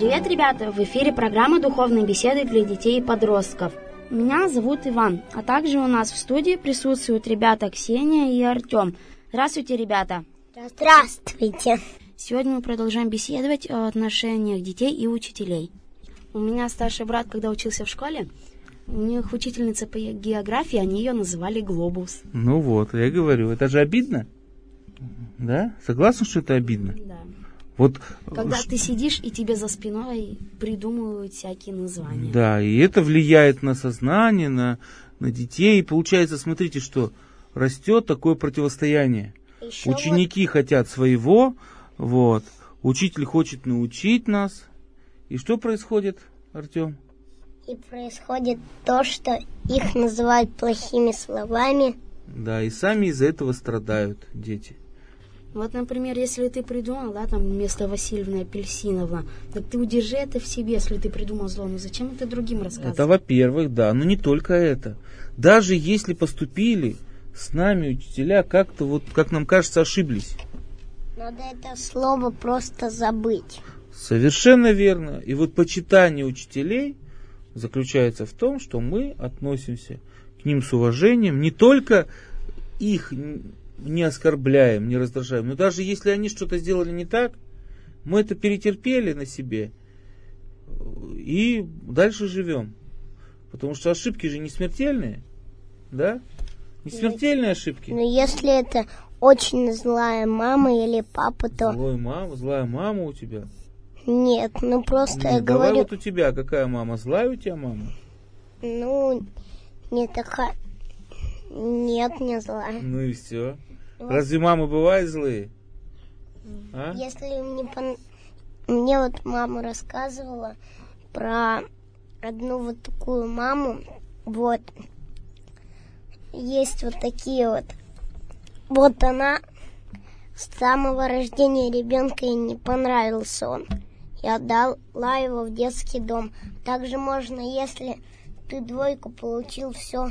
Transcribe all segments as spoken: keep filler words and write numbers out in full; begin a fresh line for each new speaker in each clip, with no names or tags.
Привет, ребята! В эфире программа «Духовные беседы для детей и подростков». Меня зовут Иван, а также у нас в студии присутствуют ребята Ксения и Артем. Здравствуйте, ребята!
Здравствуйте!
Сегодня мы продолжаем беседовать о отношениях детей и учителей. У меня старший брат, когда учился в школе, у них учительница по географии, они ее называли Глобус.
Ну вот, я говорю, это же обидно. Да? Согласен, что это обидно?
Да.
Вот,
когда
ш...
ты сидишь, и тебе за спиной придумывают всякие названия.
Да, и это влияет на сознание, на, на детей. И получается, смотрите, что растет такое противостояние. Еще Ученики вот... хотят своего, вот. Учитель хочет научить нас. И что происходит, Артем?
И происходит то, что их называют плохими словами.
Да, и сами из-за этого страдают дети.
Вот, например, если ты придумал, да, там вместо Васильевны Апельсиновна, так ты удержи это в себе, если ты придумал зло. Ну зачем это другим рассказывать?
Это, во-первых, да, но не только это. Даже если поступили с нами учителя как-то, вот, как нам кажется, ошиблись.
Надо это слово просто забыть.
Совершенно верно. И вот почитание учителей заключается в том, что мы относимся к ним с уважением, не только их не оскорбляем, не раздражаем, но даже если они что-то сделали не так, мы это перетерпели на себе и дальше живем. Потому что ошибки же не смертельные, да? Не смертельные но, ошибки.
Но если это очень злая мама или папа, то...
Злая мама, злая мама у тебя?
Нет, ну просто
Нет,
я
давай
говорю...
вот у тебя какая мама? Злая у тебя мама?
Ну, не такая... Нет, не злая.
Ну и все. Вот. Разве мамы бывают злые? А?
Если мне, пон... мне вот мама рассказывала про одну вот такую маму, вот, есть вот такие вот, вот она с самого рождения ребенка ей не понравился он, и отдала его в детский дом. Также можно, если ты двойку получил, все,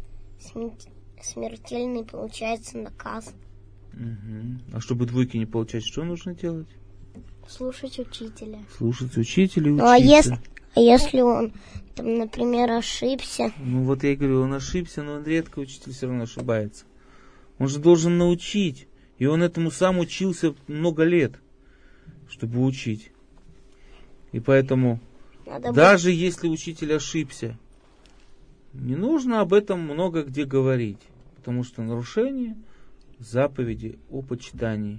смертельный получается наказ.
Угу. А чтобы двойки не получать, что нужно делать?
Слушать учителя.
Слушать учителя и учиться.
Ну, а если, а если он, там, например, ошибся?
Ну вот я и говорю, он ошибся, но он редко, учитель все равно ошибается. Он же должен научить. И он этому сам учился много лет, чтобы учить. И поэтому, Надо даже быть... если учитель ошибся, не нужно об этом много где говорить. Потому что нарушение заповеди о почитании.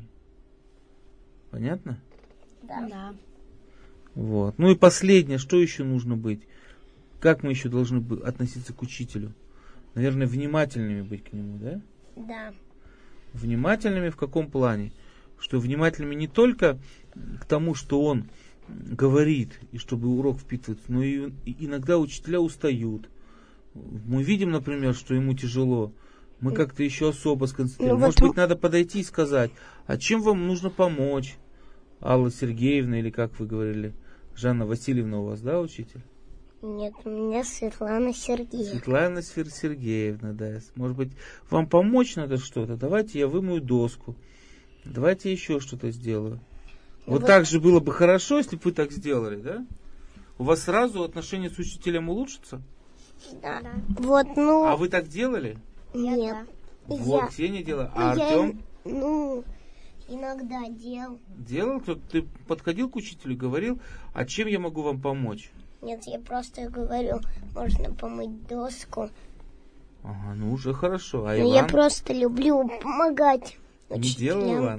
Понятно?
Да. да.
Вот. Ну и последнее, что еще нужно быть? Как мы еще должны относиться к учителю? Наверное, внимательными быть к нему, да?
Да.
Внимательными в каком плане? Что внимательными не только к тому, что он говорит, и чтобы урок впитывать, но и иногда учителя устают. Мы видим, например, что ему тяжело. Мы как-то еще особо сконцентрируем. Ну, Может вот... быть, надо подойти и сказать, а чем вам нужно помочь? Алла Сергеевна, или как вы говорили, Жанна Васильевна у вас, да, учитель?
Нет, у меня Светлана Сергеевна.
Светлана Сергеевна, да. Может быть, вам помочь надо что-то? Давайте я вымою доску. Давайте еще что-то сделаю. Вот, вот так же было бы хорошо, если бы вы так сделали, да? У вас сразу отношения с учителем улучшатся?
Да. Вот, ну...
А вы так делали?
Нет.
Вот,
я...
Ксения делала. А
я...
Артем?
Ну, иногда делал.
Делал? То ты подходил к учителю и говорил, а чем я могу вам помочь?
Нет, я просто говорю, можно помыть доску.
Ага, ну уже хорошо. А
Но
Иван?
Я просто люблю помогать
Не
учителям.
делал, Иван?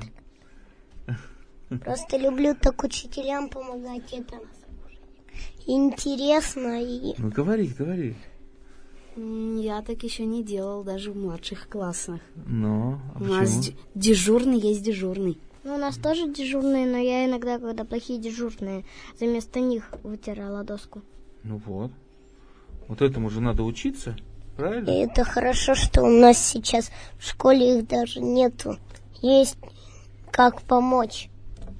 Просто люблю так учителям помогать. Это интересно. И...
Ну говори, говори.
Я так еще не делал, даже в младших классах.
Но, а
У нас дежурный есть дежурный.
Ну, у нас тоже дежурные, но я иногда, когда плохие дежурные, вместо них вытирала доску.
Ну вот. Вот этому же надо учиться, правильно?
И это хорошо, что у нас сейчас в школе их даже нету. Есть как помочь.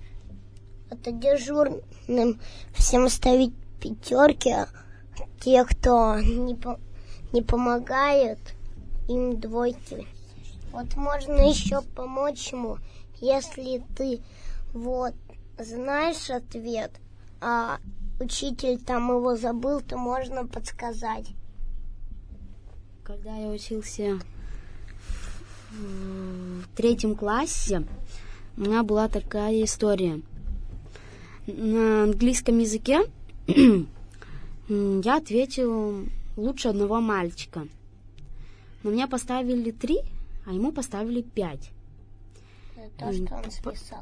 Это дежурным всем ставить пятерки, а те, кто не, по- не помогают, им двойки. Вот можно еще помочь ему, если ты вот знаешь ответ, а учитель там его забыл, то можно подсказать.
Когда я учился в третьем классе, у меня была такая история. На английском языке я ответил лучше одного мальчика. Но мне поставили три, а ему поставили пять.
Это то, что он списал.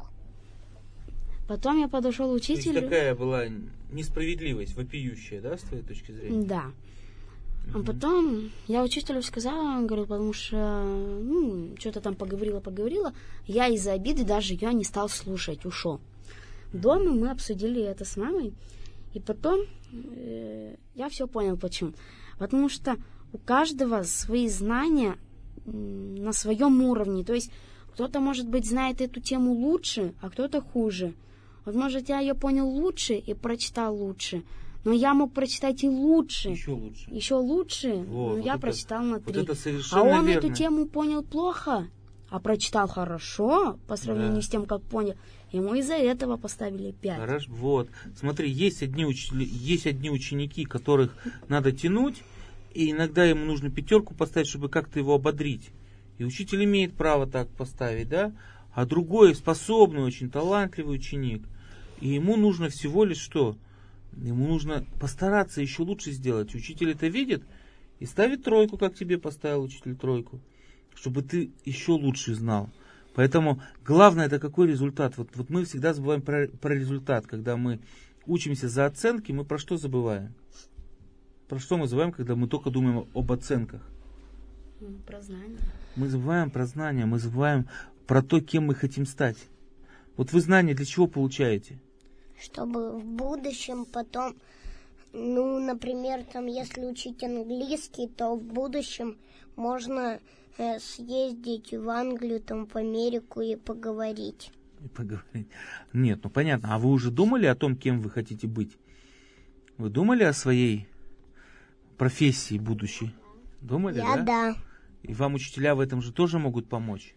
Потом я подошел к учителю.
То есть такая была несправедливость, вопиющая, да, с твоей точки зрения?
Да. А потом я учителю сказала, он говорит, потому что ну, что-то там поговорила, поговорила. Я из-за обиды даже ее не стал слушать, ушел. Дома мы обсудили это с мамой, и потом э, я все понял, почему. Потому что у каждого свои знания м, на своем уровне. То есть кто-то, может быть, знает эту тему лучше, а кто-то хуже. Вот, может, я ее понял лучше и прочитал лучше, но я мог прочитать и лучше.
Еще лучше.
Еще лучше,
Во,
но
вот
я
это,
прочитал на
вот
три.
это совершенно
А он
верно.
эту тему понял плохо, а прочитал хорошо по сравнению
Да.
с тем, как понял. Ему из-за этого поставили пять.
Хорошо, вот. Смотри, есть одни, учители, есть одни ученики, которых надо тянуть, и иногда ему нужно пятерку поставить, чтобы как-то его ободрить. И учитель имеет право так поставить, да? А другой способный, очень талантливый ученик, и ему нужно всего лишь что? Ему нужно постараться еще лучше сделать. Учитель это видит и ставит тройку, как тебе поставил учитель тройку, чтобы ты еще лучше знал. Поэтому главное это какой результат. Вот, вот мы всегда забываем про, про результат. Когда мы учимся за оценки, мы про что забываем? Про что мы забываем, когда мы только думаем об оценках?
Про знания.
Мы забываем про знания, мы забываем про то, кем мы хотим стать. Вот вы знания для чего получаете?
Чтобы в будущем потом, ну, например, там, если учить английский, то в будущем можно э, съездить в Англию, там, в Америку и поговорить.
И поговорить. Нет, ну понятно. А вы уже думали о том, кем вы хотите быть? Вы думали о своей профессии будущей? Думали,
Я
да?
да.
И вам учителя в этом же тоже могут помочь?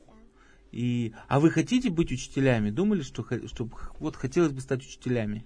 И, а вы хотите быть учителями? Думали, что, что вот хотелось бы стать учителями?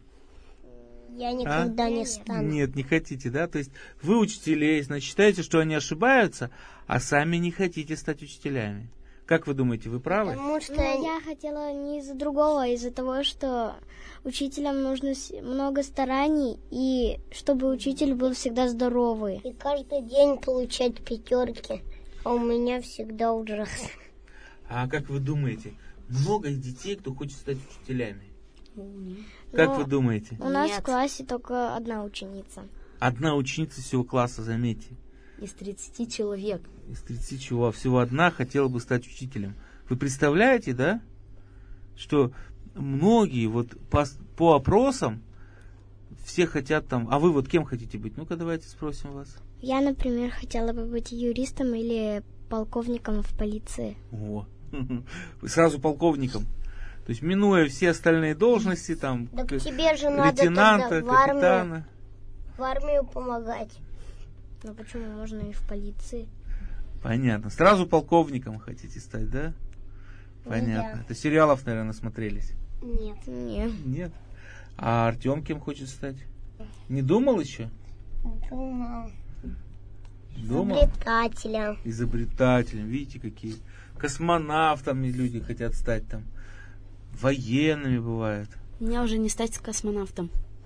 Я никогда
А?
не стану.
Нет, не хотите, да? То есть вы учителей, значит, считаете, что они ошибаются, а сами не хотите стать учителями. Как вы думаете, вы правы?
Потому что
Но я хотела не из-за другого, а из-за того, что учителям нужно с- много стараний, и чтобы учитель был всегда здоровый.
и каждый день получать пятерки, а у меня всегда ужасно.
А как вы думаете, много детей, кто хочет стать учителями? Как
Но
вы думаете?
У нас
Нет.
в классе только одна ученица.
Одна ученица всего класса, заметьте.
Из тридцати человек.
Из тридцати чего всего одна хотела бы стать учителем. Вы представляете, да? Что многие вот по, по опросам все хотят там... А вы вот кем хотите быть? Ну-ка давайте спросим вас.
Я, например, хотела бы быть юристом или полковником в полиции.
О, сразу полковником. То есть минуя все остальные должности, там,
Так
к-
тебе же надо
лейтенанта,
тогда в армию,
капитана.
в армию помогать.
Но почему можно и в полиции?
Понятно. Сразу полковником хотите стать, да? Понятно.
да.
Это сериалов, наверное, насмотрелись.
Нет.
Нет.
Нет. А Артем кем хочет стать? Не думал еще?
Думал.
Думал?
Изобретателя.
Изобретателем. Видите, какие? Космонавтами люди хотят стать там. Военными бывают.
Меня уже не стать космонавтом.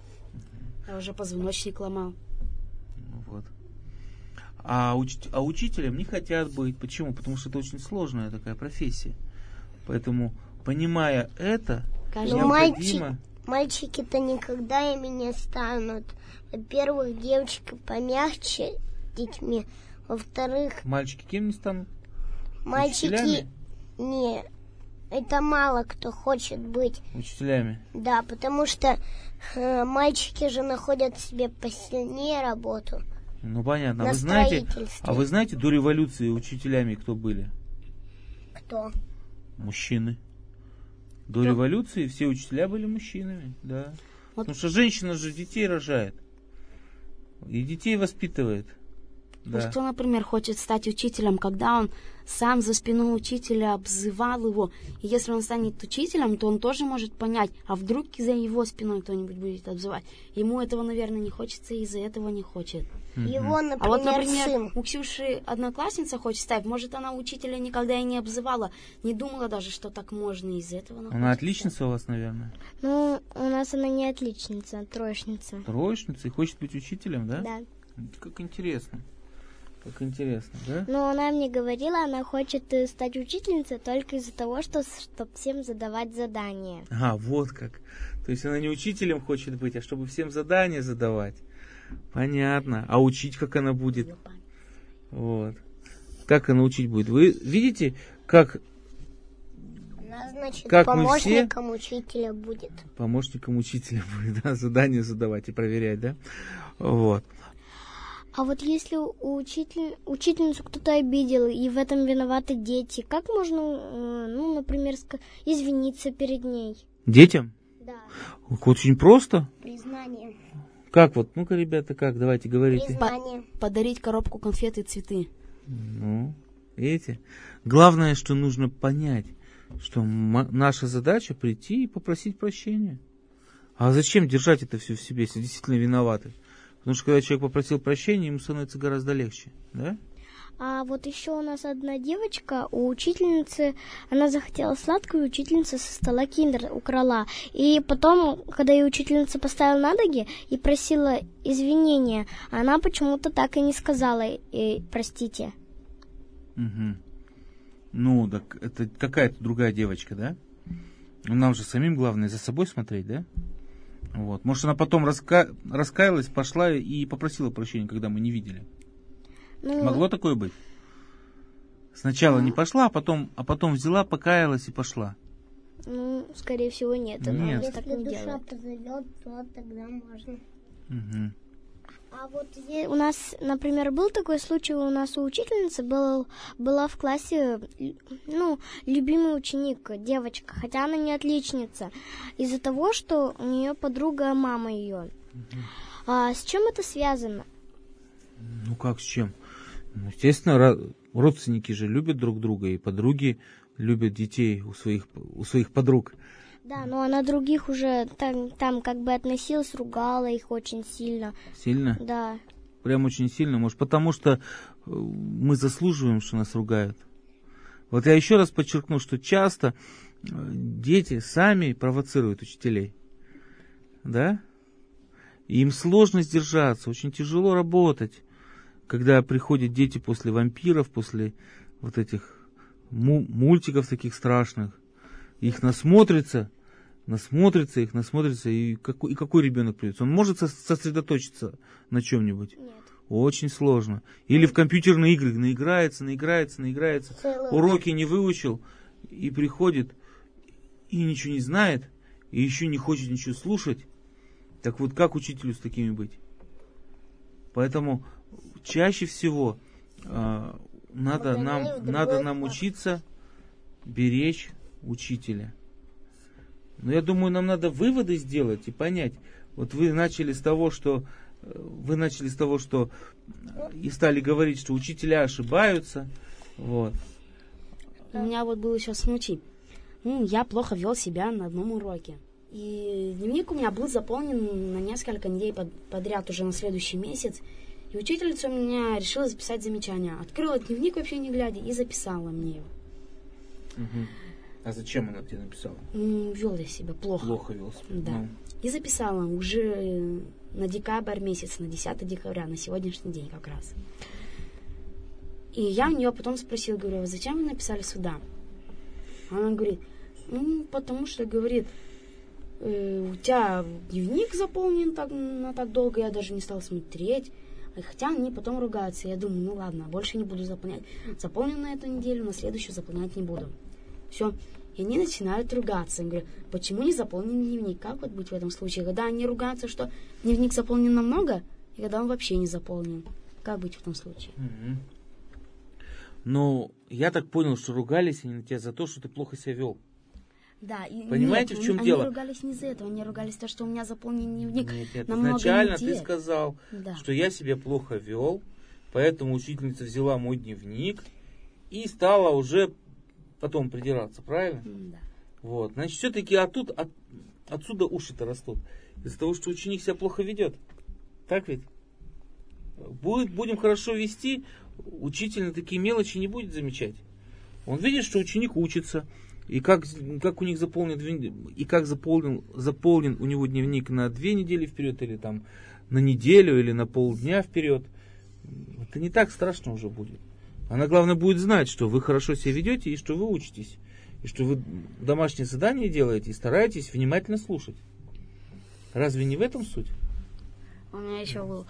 Я уже позвоночник ломал.
Ну вот. А, уч- а учителем не хотят быть. Почему? Потому что это очень сложная такая профессия. Поэтому, понимая это,
Каждый
Ну,
необходимо...
Мальчики-то никогда ими не станут. Во-первых, девочки помягче детьми. Во-вторых,
Мальчики кем не станут?
мальчики...
Учителями?
Не, это мало кто хочет быть.
Учителями.
Да, потому что э, мальчики же находят себе посильнее работу.
Ну понятно. А
На
вы знаете,
строительстве.
а вы знаете, до революции учителями кто были?
Кто?
Мужчины. До революции все учителя были мужчинами, да.
Вот.
Потому что женщина же детей рожает. И детей воспитывает. Да.
Кто, например, хочет стать учителем, когда он сам за спиной учителя обзывал его, и если он станет учителем, то он тоже может понять, а вдруг за его спиной кто-нибудь будет обзывать. Ему этого, наверное, не хочется, и из-за этого не хочет.
Его, например,
А вот, например,
сын.
у Ксюши одноклассница хочет стать, может, она учителя никогда и не обзывала, не думала даже, что так можно, и из-за этого она
Она
хочет
отличница у вас, наверное?
Ну, у нас она не отличница, а троечница.
Троечница и хочет быть учителем, да?
Да.
Как интересно. Как интересно, да?
Но она мне говорила, она хочет э, стать учительницей только из-за того, что чтобы всем задавать задания.
А, вот как. То есть она не учителем хочет быть, а чтобы всем задания задавать. Понятно. А учить как она будет? Вот. Как она учить будет? Вы видите, как...
Она, значит,
Как мы
помощником учителя будет.
Помощником учителя будет, да, задания задавать и проверять, да? Вот.
А вот если у учитель, учительницу кто-то обидел, и в этом виноваты дети, как можно, э, ну, например, ска- извиниться перед ней?
Детям?
Да.
Вот очень просто.
Признание.
Как вот? Ну-ка, ребята, как? Давайте говорите.
Признание.
подарить коробку конфет и цветы.
Ну, видите? Главное, что нужно понять, что м- наша задача прийти и попросить прощения. А зачем держать это все в себе, если действительно виноваты? Потому что когда человек попросил прощения, ему становится гораздо легче, да?
А вот еще у нас одна девочка, у учительницы, она захотела сладкую, и учительница со стола киндер украла. И потом, когда ее учительница поставила на ноги и просила извинения, она почему-то так и не сказала э, «простите».
Угу. Ну, так это какая-то другая девочка, да? Нам же самим главное за собой смотреть, да? Вот. Может, она потом раска... раскаялась, пошла и попросила прощения, когда мы не видели.
Ну,
Могло такое быть? Сначала не пошла, а потом, а потом взяла, покаялась и пошла.
ну, скорее всего, нет. Она
Нет.
вот так
Если
не
душа
делает.
позовет, то тогда можно.
Угу.
А вот е- у нас, например, был такой случай, у нас у учительницы был, была в классе, ну, любимый ученик, девочка, хотя она не отличница, из-за того, что у нее подруга, мама ее. А с чем это связано?
Ну как, с чем? Ну, естественно, ра- родственники же любят друг друга, и подруги любят детей у своих, у своих подруг.
Да, но она других уже там, там как бы относилась, ругала их очень сильно.
Сильно?
Да.
Прям очень сильно, может, потому что э, мы заслуживаем, что нас ругают. Вот я еще раз подчеркну, что часто э, дети сами провоцируют учителей. Да? И им сложно сдержаться, очень тяжело работать, когда приходят дети после вампиров, после вот этих му- мультиков таких страшных. Их насмотрится, насмотрится, их насмотрится, и какой, и какой ребенок придется? Он может со- сосредоточиться на чем-нибудь?
Нет.
Очень сложно. Или в компьютерные игры наиграется, наиграется, наиграется,
Целый
уроки не выучил, и приходит, и ничего не знает, и еще не хочет ничего слушать. Так вот, как учителю с такими быть? Поэтому чаще всего э, надо,
Погоняй
нам,
в другой
надо нам
класс.
учиться беречь учителя. Но я думаю, нам надо выводы сделать и понять. Вот вы начали с того, что э, вы начали с того, что э, и стали говорить, что учителя ошибаются. Вот.
У меня вот был еще случай. Ну, я плохо вел себя на одном уроке. И дневник у меня был заполнен на несколько недель под- подряд уже на следующий месяц. И учительница у меня решила записать замечание. Открыла дневник вообще не глядя и записала мне его.
Мгм. А зачем она тебе написала?
М, Вел я себя плохо.
Плохо вел себя.
Да.
Ну,
И записала уже э, на декабрь месяц, на десятое декабря, на сегодняшний день как раз. И я у нее потом спросила, говорю, а зачем вы написали сюда? Она говорит, ну, потому что, говорит, «э, у тебя дневник заполнен так, на так долго, я даже не стала смотреть. А Хотя они потом ругаются. Я думаю, ну ладно, больше не буду заполнять. Заполню на эту неделю, на следующую заполнять не буду. Все. И они начинают ругаться. Я говорю, почему не заполнен дневник? Как вот быть в этом случае? Когда они ругаются, что дневник заполнен намного, и когда он вообще не заполнен. Как быть в этом случае?
мгм. Ну, я так понял, что ругались они на тебя за то, что ты плохо себя вел.
Да, и
Понимаете,
нет,
в чем
они
дело?
ругались не за это, они ругались за то, что у меня заполнен дневник
Нет, нет,
на много
изначально
недель.
ты сказал,
Да.
что я себя плохо вел, Поэтому учительница взяла мой дневник и стала уже потом придираться, правильно?
Да.
Вот. Значит, все-таки оттуда, от, отсюда уши-то растут. Из-за того, что ученик себя плохо ведет. Так ведь? Будет, будем хорошо вести, учитель на такие мелочи не будет замечать. Он видит, что ученик учится, и как, как у них заполнен, и как заполнен, заполнен у него дневник на две недели вперед, или там на неделю, или на полдня вперед. Это не так страшно уже будет. Она, главное, будет знать, что вы хорошо себя ведете, и что вы учитесь, и что вы домашнее задание делаете, и стараетесь внимательно слушать. Разве не в этом суть?
У меня еще был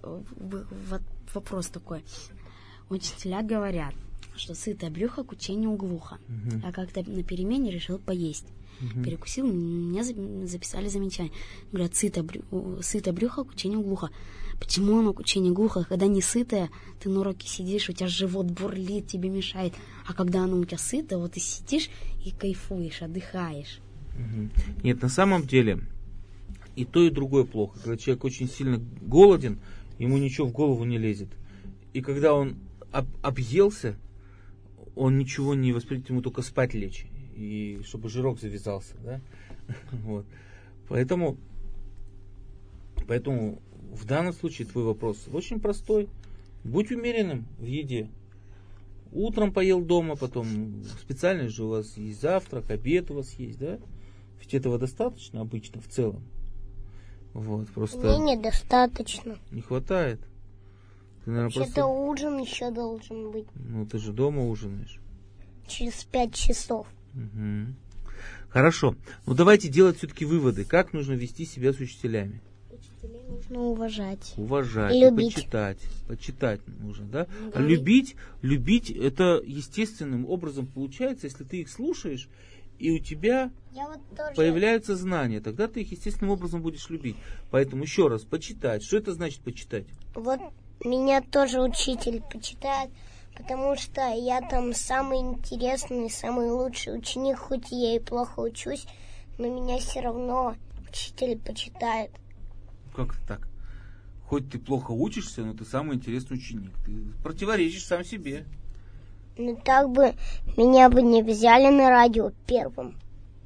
вопрос такой. Учителя говорят, что сытое брюхо к учению глухо. Uh-huh. А как-то на перемене решил поесть. Uh-huh. Перекусил, мне записали замечание. Говорят, сытое, брю... сытое брюхо к учению глухо. Почему оно к учению глухо? Когда не сытое, ты на уроке сидишь, у тебя живот бурлит, тебе мешает. А когда оно у тебя сытое, вот ты сидишь и кайфуешь, отдыхаешь.
Uh-huh. Нет, на самом деле и то, и другое плохо. Когда человек очень сильно голоден, ему ничего в голову не лезет. И когда он об- объелся, он ничего не воспринимает, ему только спать лечь. И чтобы жирок завязался. Да? Вот. Поэтому, поэтому в данном случае твой вопрос очень простой. Будь умеренным в еде. Утром поел дома, потом специально же у вас есть завтрак, обед у вас есть, да? Ведь этого достаточно обычно в целом. Вот, просто
мне недостаточно.
Не хватает. Ты, наверное,
вообще-то просто... ужин еще должен быть.
Ну, ты же дома ужинаешь.
Через пять часов.
Угу. Хорошо. Ну, давайте делать все-таки выводы. Как нужно вести себя с учителями?
Учителей нужно уважать.
Уважать,
любить.
почитать. Почитать нужно, да?
Ну,
а любить, любить, это естественным образом получается, если ты их слушаешь, и у тебя
Я вот тоже...
появляются знания, тогда ты их естественным образом будешь любить. Поэтому еще раз, почитать. Что это значит почитать?
Вот меня тоже учитель почитает, потому что я там самый интересный, самый лучший ученик, хоть я и плохо учусь, но меня все равно учитель почитает.
Как это так? Хоть ты плохо учишься, но ты самый интересный ученик. Ты противоречишь сам себе.
Ну так бы меня бы не взяли на радио первым.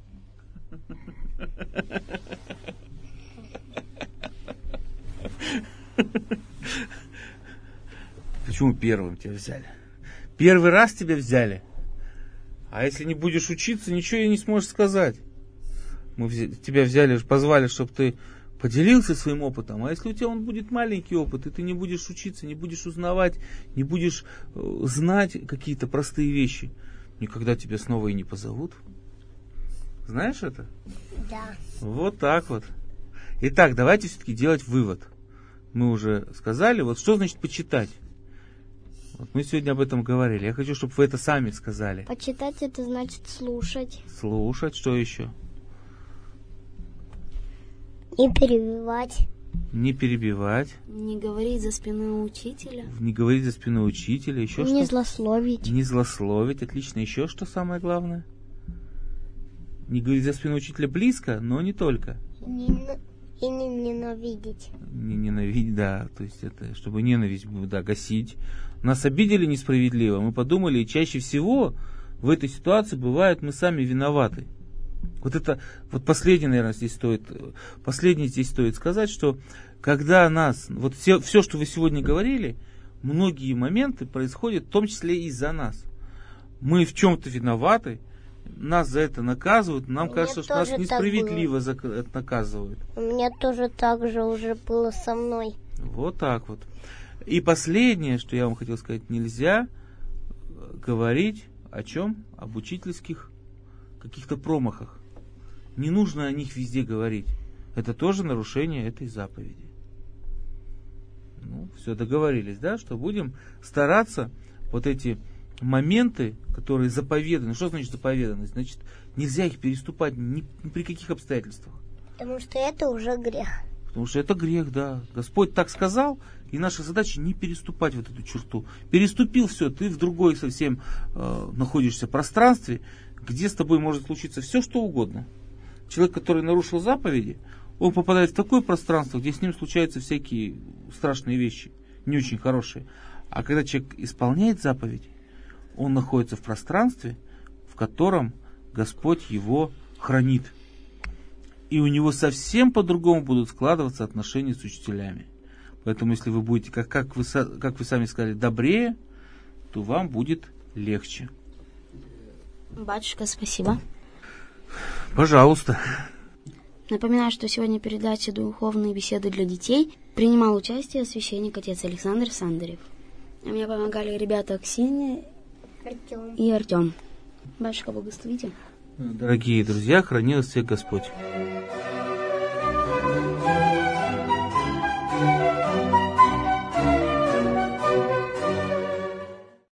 Почему первым тебя взяли? Первый раз тебя взяли. А если не будешь учиться, ничего и не сможешь сказать. Мы взяли, тебя взяли, позвали, чтобы ты поделился своим опытом. А если у тебя он будет маленький опыт, и ты не будешь учиться, не будешь узнавать, не будешь э, знать какие-то простые вещи, никогда тебя снова и не позовут. Знаешь это?
Да.
Вот так вот. Итак, давайте все-таки делать вывод. Мы уже сказали, вот что значит почитать. Вот мы сегодня об этом говорили. Я хочу, чтобы вы это сами сказали.
Почитать — это значит слушать.
Слушать, что еще?
Не перебивать.
Не перебивать.
Не говорить за спиной учителя.
Не говорить за спиной учителя. Еще
Не
что?
злословить.
Не злословить. Отлично. Еще что самое главное? Не говорить за спиной учителя близко, но не только.
Не, и не ненавидеть.
Не ненавидеть, да. То есть это, чтобы ненависть, да, гасить. Нас обидели несправедливо. Мы подумали, и чаще всего в этой ситуации бывает, мы сами виноваты. Вот это, вот последнее, наверное, здесь стоит, последнее здесь стоит сказать, что когда нас, вот все, все, что вы сегодня говорили, многие моменты происходят в том числе из-за нас. Мы в чем-то виноваты, нас за это наказывают, нам кажется, что нас несправедливо наказывают.
У меня тоже так же уже было со мной.
Вот так вот. И последнее, что я вам хотел сказать, нельзя говорить о чем? Об учительских каких-то промахах. Не нужно о них везде говорить. Это тоже нарушение этой заповеди. Ну, все, договорились, да, что будем стараться вот эти моменты, которые заповеданы. Что значит заповеданы? Значит, нельзя их переступать ни, ни при каких обстоятельствах.
Потому что это уже грех.
Потому что это грех, да. Господь так сказал, и наша задача не переступать вот эту черту. Переступил, все, ты в другой совсем э, находишься пространстве, где с тобой может случиться все, что угодно. Человек, который нарушил заповеди, он попадает в такое пространство, где с ним случаются всякие страшные вещи, не очень хорошие. А когда человек исполняет заповедь, он находится в пространстве, в котором Господь его хранит. И у него совсем по-другому будут складываться отношения с учителями. Поэтому, если вы будете, как, как, вы, как вы сами сказали, добрее, то вам будет легче.
Батюшка, спасибо.
Пожалуйста.
Напоминаю, что сегодня в передаче «Духовные беседы для детей» принимал участие священник отец Александр Сандарев. А мне помогали ребята Ксения
Артем.
и Артем. Батюшка, благословите.
Дорогие друзья, храни вас всех Господь.